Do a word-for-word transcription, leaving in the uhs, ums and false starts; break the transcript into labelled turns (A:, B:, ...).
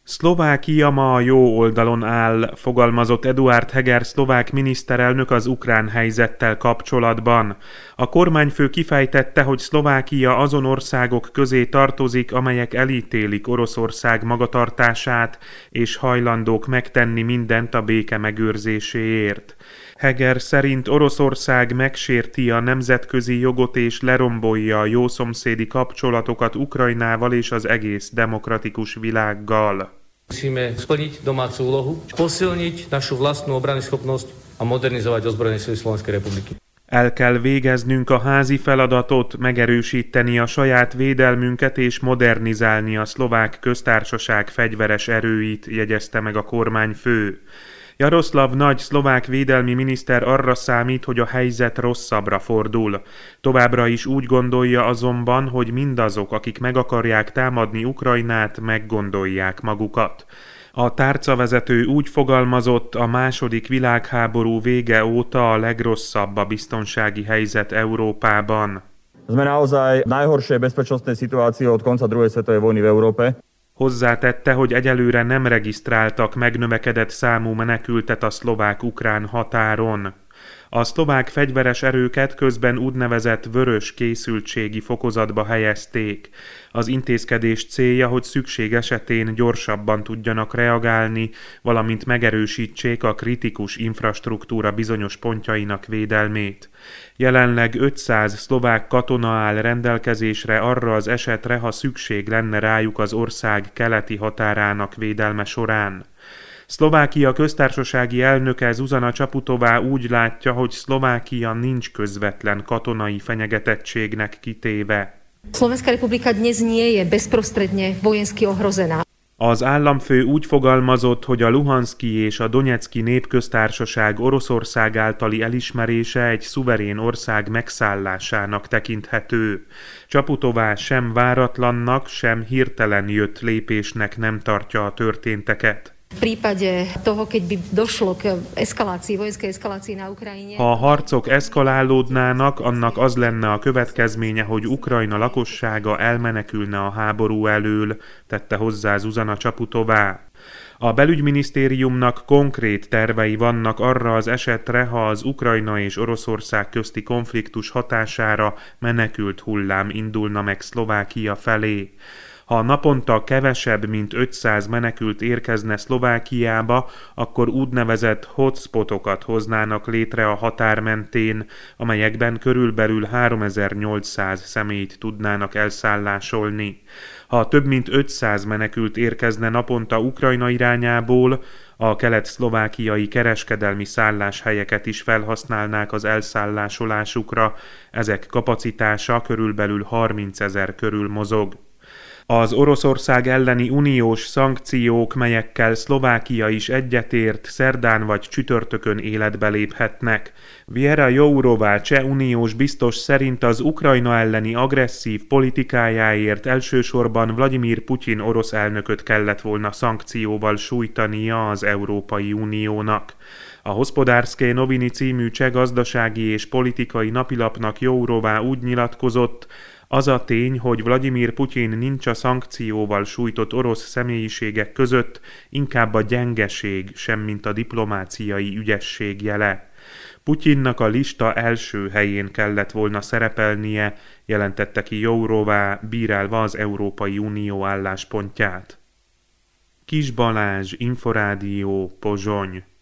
A: Szlovákia ma a jó oldalon áll, fogalmazott Eduard Heger szlovák miniszterelnök az ukrán helyzettel kapcsolatban. A kormányfő kifejtette, hogy Szlovákia azon országok közé tartozik, amelyek elítélik Oroszország magatartását, és hajlandók megtenni mindent a béke megőrzéséért. Heger szerint Oroszország megsérti a nemzetközi jogot és lerombolja a jószomszédi kapcsolatokat Ukrajnával és az egész demokratikus világgal.
B: Musíme splniť domácu úlohu, posilniť našu vlastnú obranyschopnosť a modernizovať ozbrojené sily Slovenskej republiky.
A: El kell végeznünk a házi feladatot, megerősíteni a saját védelmünket és modernizálni a szlovák köztársaság fegyveres erőit, jegyezte meg a kormányfő. Jaroszlav Nagy szlovák védelmi miniszter arra számít, hogy a helyzet rosszabbra fordul. Továbbra is úgy gondolja azonban, hogy mindazok, akik meg akarják támadni Ukrajnát, meggondolják magukat. A tárcavezető úgy fogalmazott, a második világháború vége óta a legrosszabb a biztonsági helyzet Európában.
C: Sme naozaj v najhoršej bezpečnostnej situácii od konca druhej svetovej vojny v Európe.
A: Hozzátette, hogy egyelőre nem regisztráltak megnövekedett számú menekültet a szlovák-ukrán határon. A szlovák fegyveres erőket közben úgynevezett vörös készültségi fokozatba helyezték. Az intézkedés célja, hogy szükség esetén gyorsabban tudjanak reagálni, valamint megerősítsék a kritikus infrastruktúra bizonyos pontjainak védelmét. Jelenleg ötszáz szlovák katona áll rendelkezésre arra az esetre, ha szükség lenne rájuk az ország keleti határának védelme során. Szlovákia köztársasági elnöke Zuzana Čaputová úgy látja, hogy Szlovákia nincs közvetlen katonai fenyegetettségnek kitéve.
D: Slovenská republika dnes nie je bezprostredne vojensky ohrozená.
A: Az államfő úgy fogalmazott, hogy a Luhanszki és a Donecki népköztársaság Oroszország általi elismerése egy szuverén ország megszállásának tekinthető. Čaputová sem váratlannak, sem hirtelen jött lépésnek nem tartja a történteket.
D: V prípade toho, keď by došlo k eskalácii, vojenskej eskalácii na Ukrajine.
A: Ha a harcok eszkalálódnának, annak az lenne a következménye, hogy Ukrajna lakossága elmenekülne a háború elől, tette hozzá Zuzana Čaputová. A belügyminisztériumnak konkrét tervei vannak arra az esetre, ha az Ukrajna és Oroszország közti konfliktus hatására menekült hullám indulna meg Szlovákia felé. Ha naponta kevesebb, mint ötszáz menekült érkezne Szlovákiába, akkor úgynevezett hotspotokat hoznának létre a határ mentén, amelyekben körülbelül háromezer-nyolcszáz személyt tudnának elszállásolni. Ha több mint ötszáz menekült érkezne naponta Ukrajna irányából, a kelet-szlovákiai kereskedelmi szálláshelyeket is felhasználnák az elszállásolásukra, ezek kapacitása körülbelül harmincezer körül mozog. Az Oroszország elleni uniós szankciók, melyekkel Szlovákia is egyetért, szerdán vagy csütörtökön életbe léphetnek. Věra Jourová cseh uniós biztos szerint az Ukrajna elleni agresszív politikájáért elsősorban Vladimir Putyin orosz elnököt kellett volna szankcióval sújtania az Európai Uniónak. A Hospodárské noviny című cseh gazdasági és politikai napilapnak Jourová úgy nyilatkozott, az a tény, hogy Vladimir Putyin nincs a szankcióval sújtott orosz személyiségek között, inkább a gyengeség, semmint a diplomáciai ügyesség jele. Putyinnak a lista első helyén kellett volna szerepelnie, jelentette ki Jourová, bírálva az Európai Unió álláspontját. Kis Balázs, Inforádió, Pozsony.